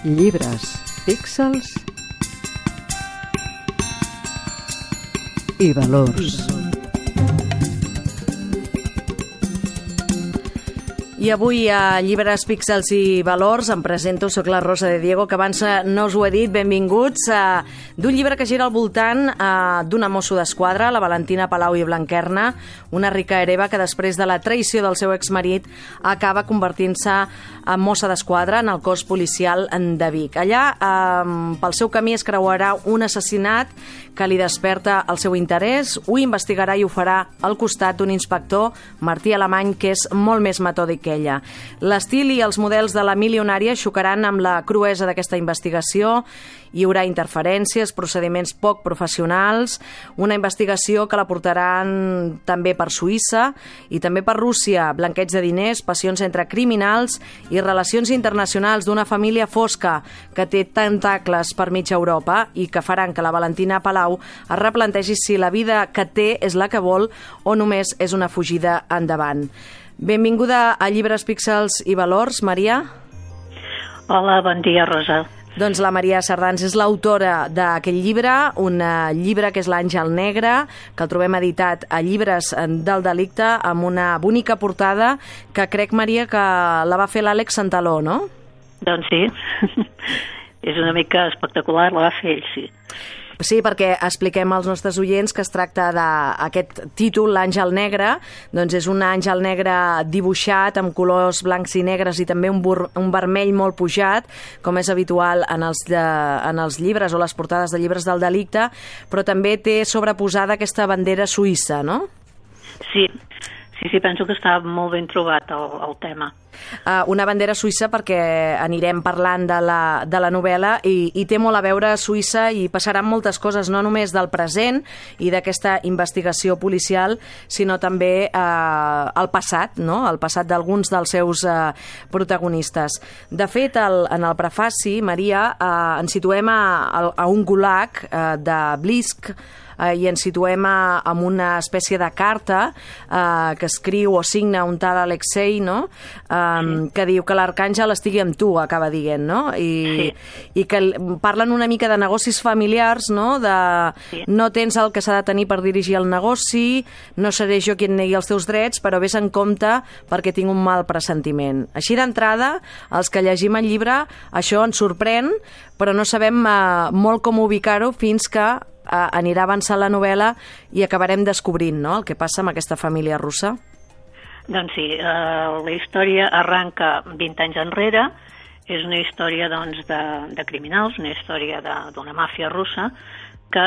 Llibres, píxels i valors. I avui a Llibres, píxels i valors em presento, soc la Rosa de Diego, que abans no us ho he dit, benvinguts, d'un llibre que gira al voltant d'una mosso d'esquadra, la Valentina Palau i Blanquerna, una rica hereva que després de la traïció del seu exmarit acaba convertint-se en mossa d'esquadra en el cos policial de Vic. Allà, pel seu camí es creuarà un assassinat que li desperta el seu interès, ho investigarà i ho farà al costat d'un inspector, Martí Alemany, que és molt més metòdic que ella. L'estil i els models de la milionària xocaran amb la cruesa d'aquesta investigació, hi haurà interferències, procediments poc professionals, una investigació que la portaran també per Suïssa i també per Rússia, blanqueig de diners, passions entre criminals i relacions internacionals d'una família fosca que té tentacles per mitja Europa i que faran que la Valentina Palau es replantegi si la vida que té és la que vol o només és una fugida endavant. Benvinguda a Llibres, píxels i valors, Maria. Hola, bon dia, Rosa. Doncs la Maria Sardans és l'autora d'aquest llibre, un llibre que és l'Àngel Negre, que el trobem editat a Llibres del Delicte, amb una bonica portada que crec, Maria, que la va fer l'Àlex Santaló, no? Doncs sí, és una mica espectacular, la va fer ell, sí. Sí, perquè expliquem als nostres oients que es tracta d'aquest títol, l'Àngel Negre, doncs és un àngel negre dibuixat amb colors blancs i negres i també un vermell molt pujat, com és habitual en els llibres o les portades de Llibres del Delicte, però també té sobreposada aquesta bandera suïssa, no? Sí, penso que està molt ben trobat el tema. Una bandera suïssa perquè anirem parlant de la novel·la i té molt a veure Suïssa i passaran moltes coses, no només del present i d'aquesta investigació policial, sinó també el passat, no? El passat d'alguns dels seus protagonistes. De fet, en el prefaci, Maria, ens situem a un gulag de Blisk, i ens situem en una espècie de carta que escriu o signa un tal Alexei, no? Que diu que l'arcàngel estigui amb tu, acaba dient, no? I que parlen una mica de negocis familiars, no? No tens el que s'ha de tenir per dirigir el negoci, no seré jo qui et negui els teus drets, però vés en compte perquè tinc un mal pressentiment. Així d'entrada, els que llegim el llibre, això ens sorprèn, però no sabem molt com ubicar-ho fins que anirà avançant la novel·la i acabarem descobrint, no?, el que passa amb aquesta família russa. Doncs sí, la història arranca 20 anys enrere, és una història doncs, de criminals, una història d'una màfia russa que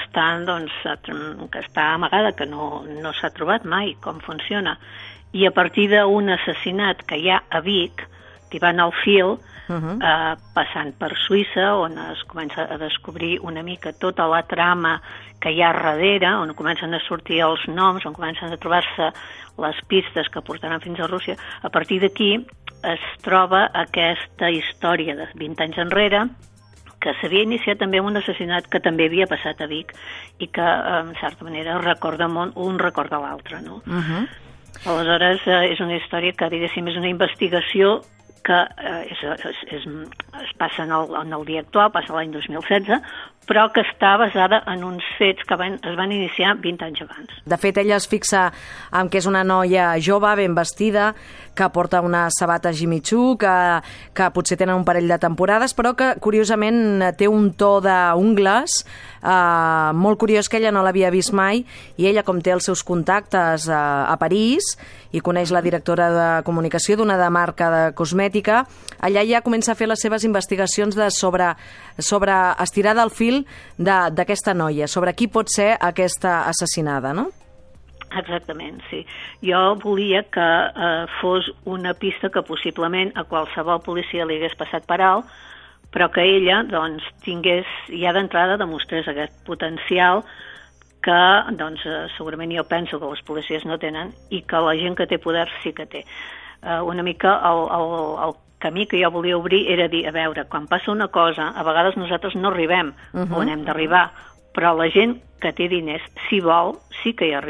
està amagada, que no s'ha trobat mai com funciona. I a partir d'un assassinat que hi ha a Vic, tibant el fil, passant per Suïssa, on es comença a descobrir una mica tota la trama que hi ha darrere, on comencen a sortir els noms, on comencen a trobar-se les pistes que portaran fins a Rússia. A partir d'aquí es troba aquesta història de 20 anys enrere, que s'havia iniciat també amb un assassinat que també havia passat a Vic i que, en certa manera, un recorda l'altre, no? Aleshores, és una història que, diguéssim, és una investigació que es passa en el dia actual, passa l'any 2016, però que està basada en uns fets que es van iniciar 20 anys abans. De fet, ella es fixa en que és una noia jove, ben vestida, que porta una sabata Jimmy Choo, que potser tenen un parell de temporades, però que, curiosament, té un to d'ungles molt curiós que ella no l'havia vist mai, i ella, com té els seus contactes a París i coneix la directora de comunicació d'una marca de cosmètica, allà ja comença a fer les seves investigacions sobre estirar del fil d'aquesta noia, sobre qui pot ser aquesta assassinada, no? Exactament, sí. Jo volia que fos una pista que possiblement a qualsevol policia li hagués passat per alt, però que ella doncs, tingués, ja d'entrada demostrés aquest potencial que doncs, segurament jo penso que les policies no tenen i que la gent que té poder sí que té. Una mica el camí que jo volia obrir era dir, a veure, quan passa una cosa, a vegades nosaltres no arribem on hem d'arribar, però la gent que té diners, si vol, sí que hi arriba.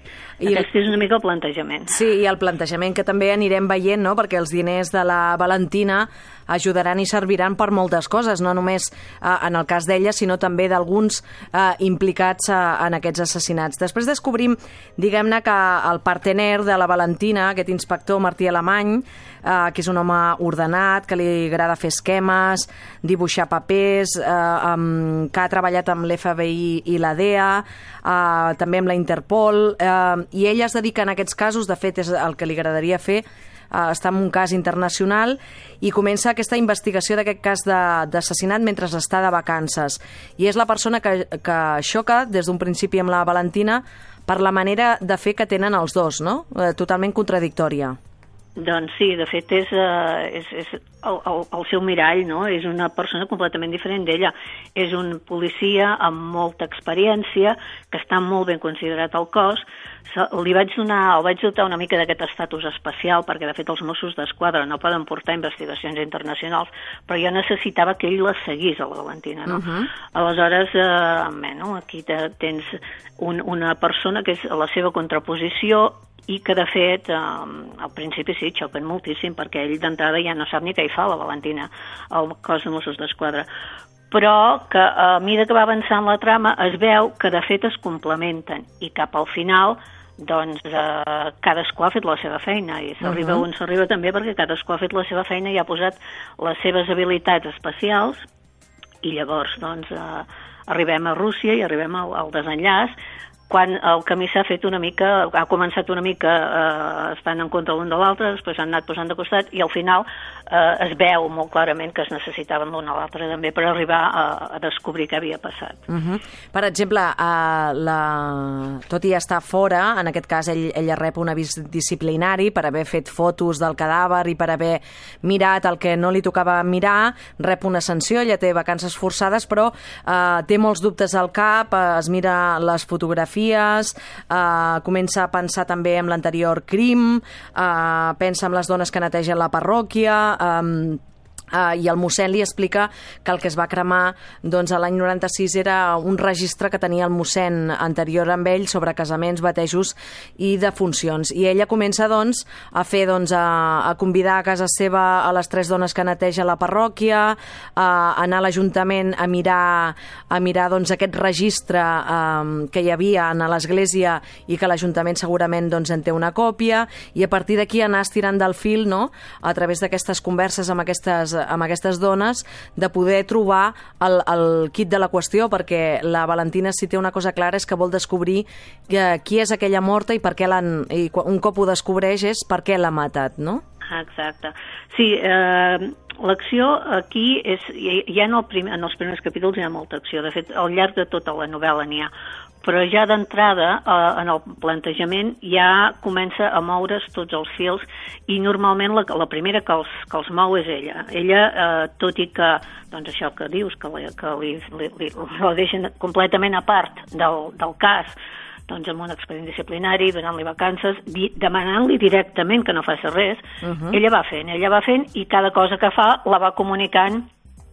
Aquest és una mica el plantejament. Sí, i el plantejament que també anirem veient, no? Perquè els diners de la Valentina ajudaran i serviran per moltes coses, no només en el cas d'ella, sinó també d'alguns implicats en aquests assassinats. Després descobrim, diguem-ne, que el partener de la Valentina, aquest inspector Martí Alemany, que és un home ordenat, que li agrada fer esquemes, dibuixar papers, que ha treballat amb l'FBI i la DEA, també amb la Interpol, i ell es dedica en aquests casos, de fet és el que li agradaria fer, està en un cas internacional, i comença aquesta investigació d'aquest cas d'assassinat mentre està de vacances. I és la persona que xoca des d'un principi amb la Valentina per la manera de fer que tenen els dos, no? Totalment contradictòria. Doncs sí, de fet és el seu mirall, no? És una persona completament diferent d'ella. És un policia amb molta experiència, que està molt ben considerat al cos. El vaig dotar una mica d'aquest estatus especial, perquè de fet els Mossos d'Esquadra no poden portar investigacions internacionals, però jo necessitava que ell la seguís, a la Valentina, no? Aleshores, aquí tens una persona que és la seva contraposició, i que, de fet, al principi sí, xoquen moltíssim, perquè ell d'entrada ja no sap ni què hi fa la Valentina, al cos de Mossos d'Esquadra. Però que a mesura que va avançant la trama es veu que, de fet, es complementen, i cap al final, doncs, cadascú ha fet la seva feina, i s'arriba on s'arriba també perquè cadascú ha fet la seva feina i ha posat les seves habilitats especials, i llavors, doncs, arribem a Rússia i arribem al desenllaç, quan el camí s'ha fet una mica, ha començat una mica estant en contra l'un de l'altre, després s'han anat posant de costat, i al final es veu molt clarament que es necessitaven l'un a l'altre també per arribar a descobrir què havia passat. Per exemple, tot i estar fora, en aquest cas ella rep un avís disciplinari per haver fet fotos del cadàver i per haver mirat el que no li tocava mirar, rep una sanció, ella té vacances forçades, però té molts dubtes al cap, es mira les fotografies, comença a pensar també en l'anterior crim, pensa en les dones que netegen la parròquia, i el mossèn li explica que el que es va cremar doncs, a l'any 96 era un registre que tenia el mossèn anterior amb ell sobre casaments, batejos i defuncions. I ella comença doncs, a fer a convidar a casa seva a les 3 dones que neteja la parròquia, a anar a l'Ajuntament a mirar doncs, aquest registre que hi havia a l'església i que l'Ajuntament segurament doncs, en té una còpia, i a partir d'aquí anar estirant del fil, no?, a través d'aquestes converses amb aquestes dones, de poder trobar el quid de la qüestió, perquè la Valentina, si té una cosa clara, és que vol descobrir qui és aquella morta i per què i un cop ho descobreix és per què l'ha matat, no? Exacte. Sí, l'acció aquí és... Ja en els primers capítols hi ha molta acció. De fet, al llarg de tota la novel·la n'hi ha. Però ja d'entrada, en el plantejament, ja comença a moure's tots els fils, i normalment la primera que els mou és ella. Ella, tot i que, doncs això que dius, que la deixen completament a part del cas, doncs amb un expedient disciplinari, donant-li vacances, demanant-li directament que no faci res, ella va fent, i cada cosa que fa la va comunicant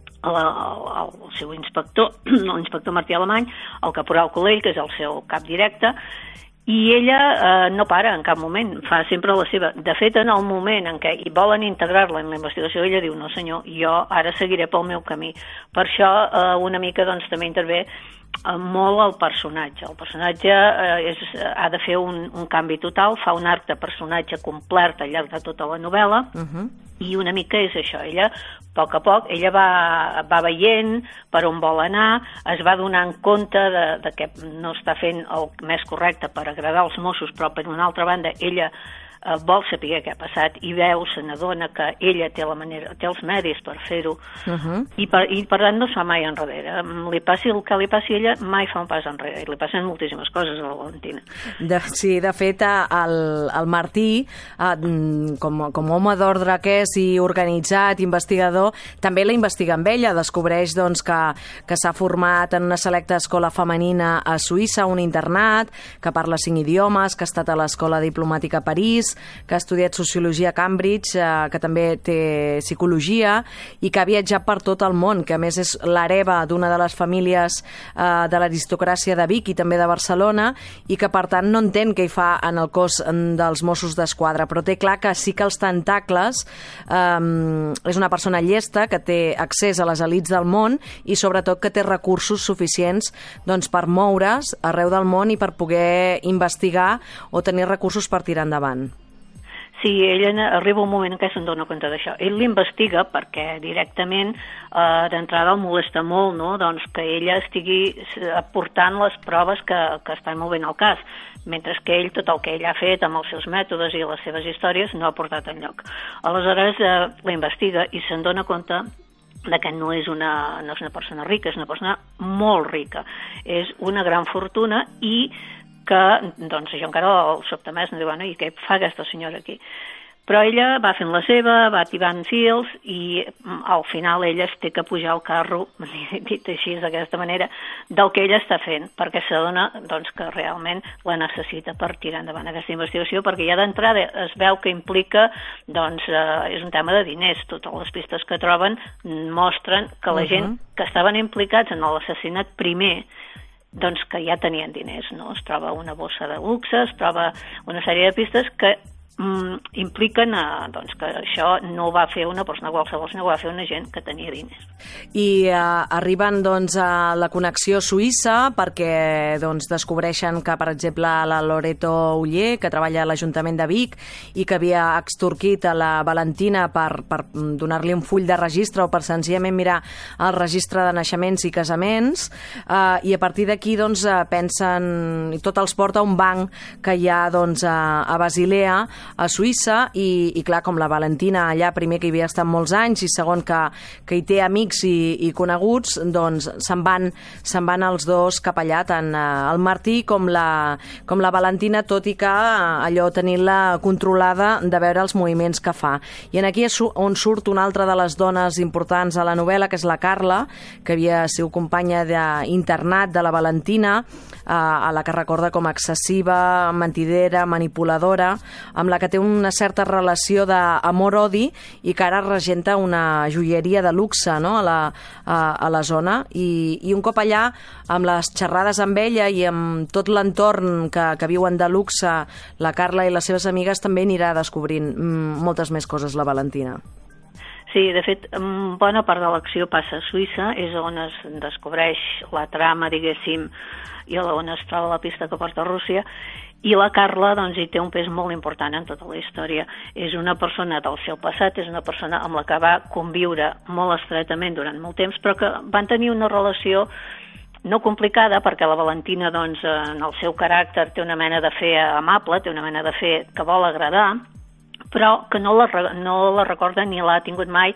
al seu inspector, l'inspector Martí Alemany, el caporal Colell, que és el seu cap directe, i ella no para en cap moment, fa sempre la seva. De fet, en el moment en què volen integrar-la en la investigació, ella diu, no senyor, jo ara seguiré pel meu camí. Per això una mica doncs, també intervé molt el personatge. El personatge ha de fer un canvi total, fa un arc de personatge complet al llarg de tota la novel·la, i una mica és això. Ella, a poc, ella va veient per on vol anar, es va donant compte de que no està fent el més correcte per agradar als Mossos, però per una altra banda ella vol saber què ha passat i se n'adona que ella té els medis per fer-ho, i per tant no es fa mai enrere. Li passi el que li passi a ella, mai fa un pas enrere, i li passen moltíssimes coses a la Valentina. Sí, de fet, el Martí, com home d'ordre que és i organitzat, investigador, també la investiga amb ella, descobreix doncs, que s'ha format en una selecta escola femenina a Suïssa, un internat, que parla 5 idiomes, que ha estat a l'escola diplomàtica a París, Units, que ha estudiat Sociologia a Cambridge, que també té Psicologia i que ha viatjat per tot el món, que a més és l'hereva d'una de les famílies de l'aristocràcia de Vic i també de Barcelona i que per tant no entén què hi fa en el cos dels Mossos d'Esquadra, però té clar que sí que els tentacles és una persona llesta que té accés a les elits del món i sobretot que té recursos suficients doncs, per moure's arreu del món i per poder investigar o tenir recursos per tirar endavant. Sí, ell arriba un moment en què se'n dona compte d'això. Ell l'investiga perquè directament d'entrada el molesta molt, no? Doncs que ella estigui aportant les proves que estan movent el cas, mentre que ell, tot el que ell ha fet amb els seus mètodes i les seves històries, no ha portat enlloc. Aleshores l'investiga i se'n dona compte que no és una persona rica, és una persona molt rica. És una gran fortuna i que, doncs, jo encara el sobte més, no diu, bueno, i què fa aquesta senyora aquí? Però ella va fent la seva, va tibant fils i al final ella es té que pujar al carro, dit així d'aquesta manera, del que ella està fent, perquè s'adona doncs, que realment la necessita per tirar endavant aquesta investigació, perquè ja d'entrada es veu que implica, doncs, és un tema de diners. Totes les pistes que troben mostren que la gent que estaven implicats en l'assassinat primer doncs que ja tenien diners, no? Es troba una bossa de luxe, es troba una sèrie de pistes que impliquen doncs, que això no ho va fer una persona qualsevol, sinó que ho va fer una gent que tenia diners. I arriben doncs, a la connexió suïssa perquè doncs, descobreixen que, per exemple, la Loreto Oller, que treballa a l'Ajuntament de Vic i que havia extorquit a la Valentina per donar-li un full de registre o per senzillament mirar el registre de naixements i casaments, i a partir d'aquí doncs, pensen, i tot els porta a un banc que hi ha doncs, a Basilea, a Suïssa, i clar, com la Valentina allà, primer que hi havia estat molts anys i segon que hi té amics i coneguts, doncs se'n van els dos cap allà, tant el Martí com la Valentina, tot i que allò tenint-la controlada de veure els moviments que fa. I en aquí és on surt una altra de les dones importants a la novel·la, que és la Carla, que havia sigut companya d'internat de la Valentina, a la que recorda com excessiva, mentidera, manipuladora, amb la que té una certa relació d'amor-odi i que ara regenta una joieria de luxe, no? a la zona, i un cop allà, amb les xerrades amb ella i amb tot l'entorn que viuen de luxe, la Carla i les seves amigues també anirà descobrint moltes més coses la Valentina. Sí, de fet, bona part de l'acció passa a Suïssa, és on es descobreix la trama, diguéssim, i on es troba la pista que porta a Rússia, i la Carla doncs, hi té un pes molt important en tota la història. És una persona del seu passat, és una persona amb la que va conviure molt estretament durant molt temps, però que van tenir una relació no complicada, perquè la Valentina doncs, en el seu caràcter té una mena de fe amable, té una mena de fe que vol agradar, però que no la recorda ni l'ha tingut mai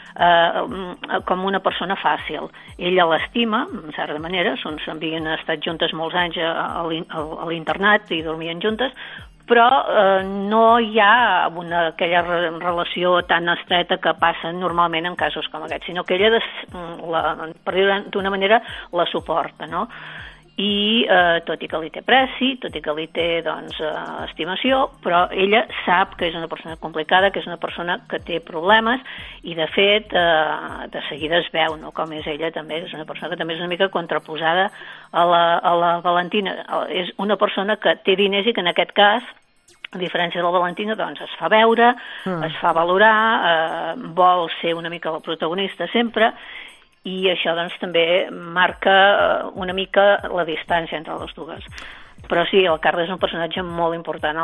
com una persona fàcil. Ella l'estima, en certa manera, havien estat juntes molts anys a l'internat i dormien juntes, però no hi ha aquella relació tan estreta que passa normalment en casos com aquests, sinó que ella, per dir-ho d'una manera, la suporta, no? I tot i que li té preci, tot i que li té doncs, estimació, però ella sap que és una persona complicada, que és una persona que té problemes i de fet de seguida es veu, no? Com és ella també, és una persona que també és una mica contraposada a la Valentina. És una persona que té diners i que en aquest cas, a diferència de la Valentina, doncs es fa veure, es fa valorar, vol ser una mica la protagonista sempre, i això doncs, també marca una mica la distància entre les dues. Però sí, el Carla és un personatge molt important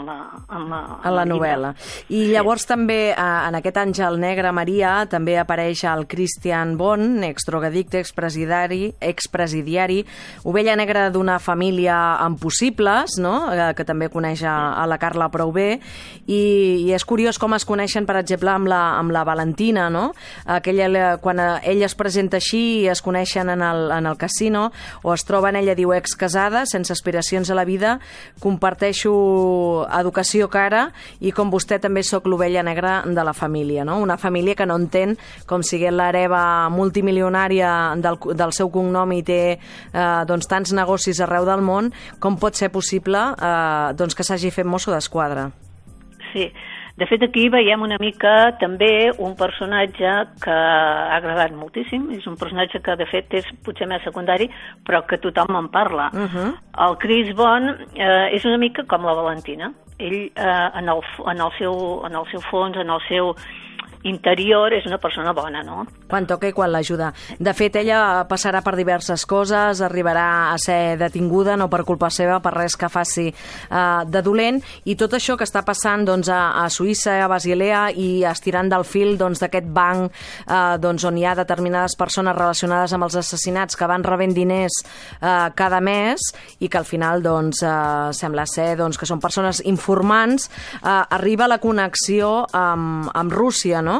en la novel·la. I llavors també, en aquest Àngel Negre, Maria, també apareix el Christian Bon, exdrogadicte, expresidiari, ovella negra d'una família amb possibles, no? Que també coneix a la Carla prou bé, i és curiós com es coneixen, per exemple, amb la Valentina, no? Quan ella es presenta així, es coneixen en el casino, o es troben, ella diu, excasada, sense aspiració a la vida, comparteixo educació cara i com vostè també sóc l'ovella negra de la família, no? Una família que no entén com siguent l'hereva multimilionària del seu cognom i té doncs, tants negocis arreu del món, com pot ser possible doncs, que s'hagi fet mosso d'esquadra. Sí. De fet, aquí veiem una mica també un personatge que ha agradat moltíssim. És un personatge que, de fet, és potser més secundari, però que tothom en parla. El Chris Bond és una mica com la Valentina. Ell, en el seu fons, en el seu interior, és una persona bona, no? Quan toca i quan l'ajuda. De fet, ella passarà per diverses coses, arribarà a ser detinguda, no per culpa seva, per res que faci de dolent, i tot això que està passant doncs, a Suïssa, a Basilea, i estirant del fil d'aquest banc doncs, on hi ha determinades persones relacionades amb els assassinats que van rebent diners cada mes i que al final doncs, sembla ser doncs, que són persones informants, arriba la connexió amb Rússia, no?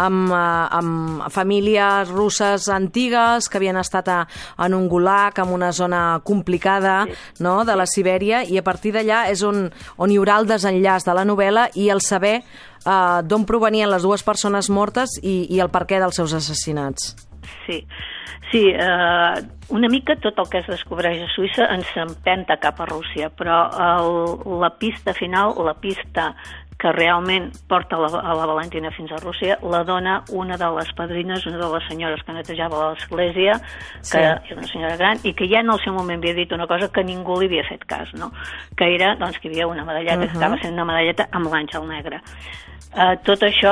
Amb famílies russes antigues que havien estat en un gulag, en una zona complicada, no?, de la Sibèria, i a partir d'allà és on hi haurà el desenllaç de la novel·la i el saber d'on provenien les dues persones mortes i el perquè dels seus assassinats. Sí, una mica tot el que es descobreix a Suïssa ens empenta cap a Rússia, però la pista final, la pista que realment porta a la Valentina fins a Rússia, la dona una de les padrines, una de les senyores que netejava l'església, que era una senyora gran, i que ja en el seu moment havia dit una cosa que ningú li havia fet cas, no? Que era doncs, que hi havia una medalleta, que estava sent una medalleta amb l'àngel negre. Tot això,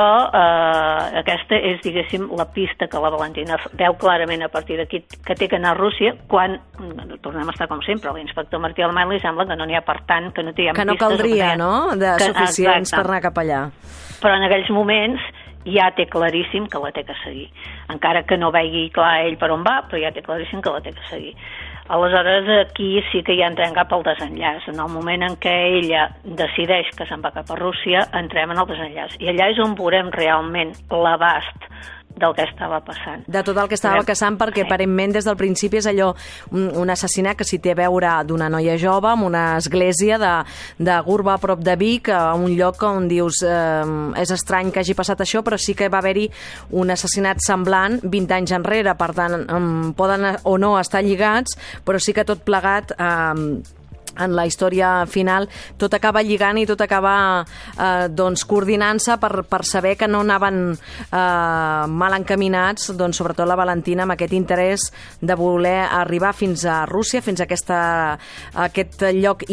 aquesta és, diguéssim, la pista que la Valentina veu clarament a partir d'aquí, que té que anar a Rússia, quan tornem a estar com sempre, l'inspector Martí Alemany li sembla que no n'hi ha per tant, que no té pistes. Que no caldria, no?, de suficients per anar cap allà. Però en aquells moments ja té claríssim que la té que seguir. Encara que no vegi clar ell per on va, però ja té claríssim que la té que seguir. Aleshores, aquí sí que ja entrem cap al desenllaç. En el moment en què ella decideix que se'n va cap a Rússia, entrem en el desenllaç. I allà és on veurem realment l'abast del que estava passant. De tot el que estava passant, perquè aparentment des del principi és allò, un assassinat que s'hi té a veure d'una noia jove en una església de Gurba, a prop de Vic, a un lloc on dius és estrany que hagi passat això, però sí que va haver-hi un assassinat semblant 20 anys enrere, per tant poden o no estar lligats, però sí que tot plegat en la història final tot acaba lligant i tot acaba doncs coordinant-se per saber que no anaven mal encaminats, doncs sobretot la Valentina amb aquest interès de voler arribar fins a Rússia, fins a aquest lloc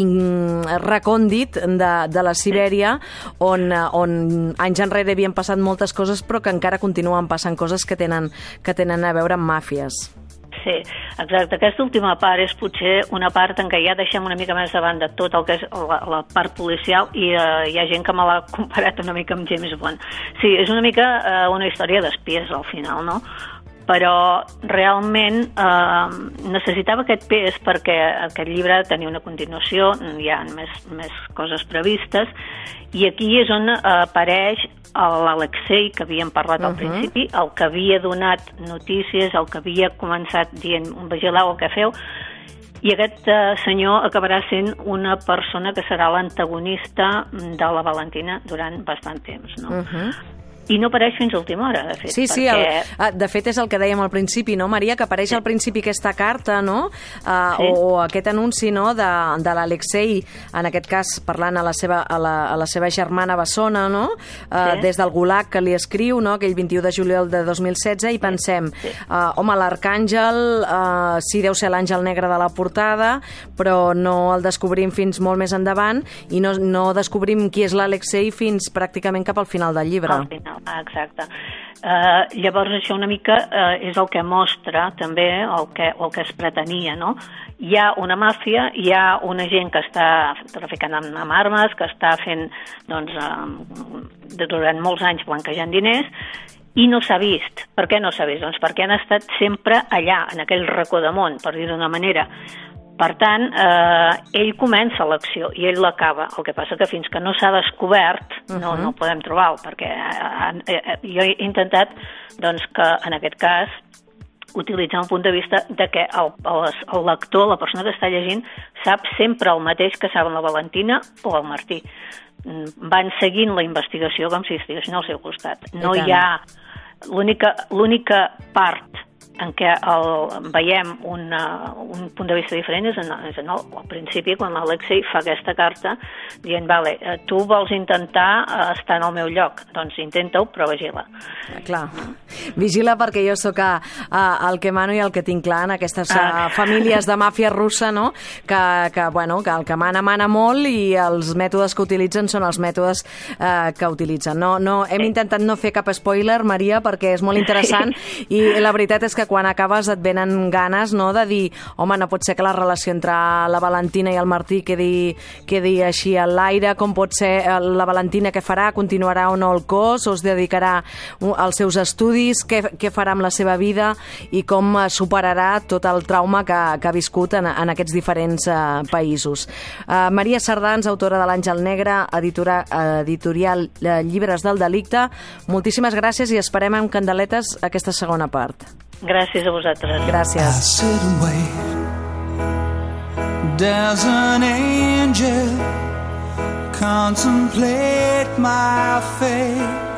recòndit de la Sibèria on anys enrere havien passat moltes coses però que encara continuen passant coses que tenen a veure amb màfies. Sí, exacte. Aquesta última part és potser una part en què ja deixem una mica més de banda tot el que és la part policial i hi ha gent que me l'ha comparat una mica amb James Bond. Sí, és una mica una història d'espies al final, no? Però realment necessitava aquest pes perquè aquest llibre tenia una continuació, hi ha més coses previstes, i aquí és on apareix l'Alexei que havíem parlat al principi, el que havia donat notícies, el que havia començat dient vigileu el que feu, i aquest senyor acabarà sent una persona que serà l'antagonista de la Valentina durant bastant temps, no? I no apareix fins a última hora, de fet. Sí, de fet és el que dèiem al principi, no, Maria? Que apareix al principi aquesta carta, no? O aquest anunci, no?, de l'Alexei, en aquest cas parlant a la seva germana bessona, no? Des del Gulag que li escriu, no?, aquell 21 de juliol de 2016, i pensem, home, l'arcàngel sí deu ser l'àngel negre de la portada, però no el descobrim fins molt més endavant i no descobrim qui és l'Alexei fins pràcticament cap al final del llibre. Al final. Exacte. Llavors això una mica és el que mostra també el que es pretenia, no? Hi ha una màfia, hi ha una gent que està traficant amb armes, que està fent doncs, durant molts anys blanquejant diners, i no s'ha vist. Per què no s'ha vist? Doncs perquè han estat sempre allà, en aquell racó de món, per dir d'una manera. Per tant, ell comença l'acció i ell l'acaba. El que passa que fins que no s'ha descobert no podem trobar-ho, perquè jo he intentat doncs, que en aquest cas utilitzar un punt de vista de que el lector, la persona que està llegint, sap sempre el mateix que saben la Valentina o el Martí. Van seguint la investigació com si estiguessin al seu costat. No hi ha... L'única part en què veiem un punt de vista diferent és al principi, quan l'Alexei fa aquesta carta dient, vale, tu vols intentar estar en el meu lloc, doncs intenta-ho, però vigila. Clar, vigila perquè jo sóc el que mano i el que tinc clar en aquestes famílies de màfia russa, no? Que el que mana molt i els mètodes que utilitzen són els mètodes que utilitzen. No, hem intentat no fer cap spoiler, Maria, perquè és molt interessant i la veritat és que quan acabes et venen ganes, no?, de dir, home, no pot ser que la relació entre la Valentina i el Martí quedi així a l'aire, com pot ser la Valentina què farà, continuarà o no el cos, o es dedicarà als seus estudis, què farà amb la seva vida i com superarà tot el trauma que ha viscut en aquests diferents països. Maria Sardans, autora de l'Àngel Negre, editorial Llibres del Delicte, moltíssimes gràcies i esperem amb candeletes aquesta segona part. Gràcies a vosaltres. Gràcies. I sit and wait. Does an angel contemplate my fate?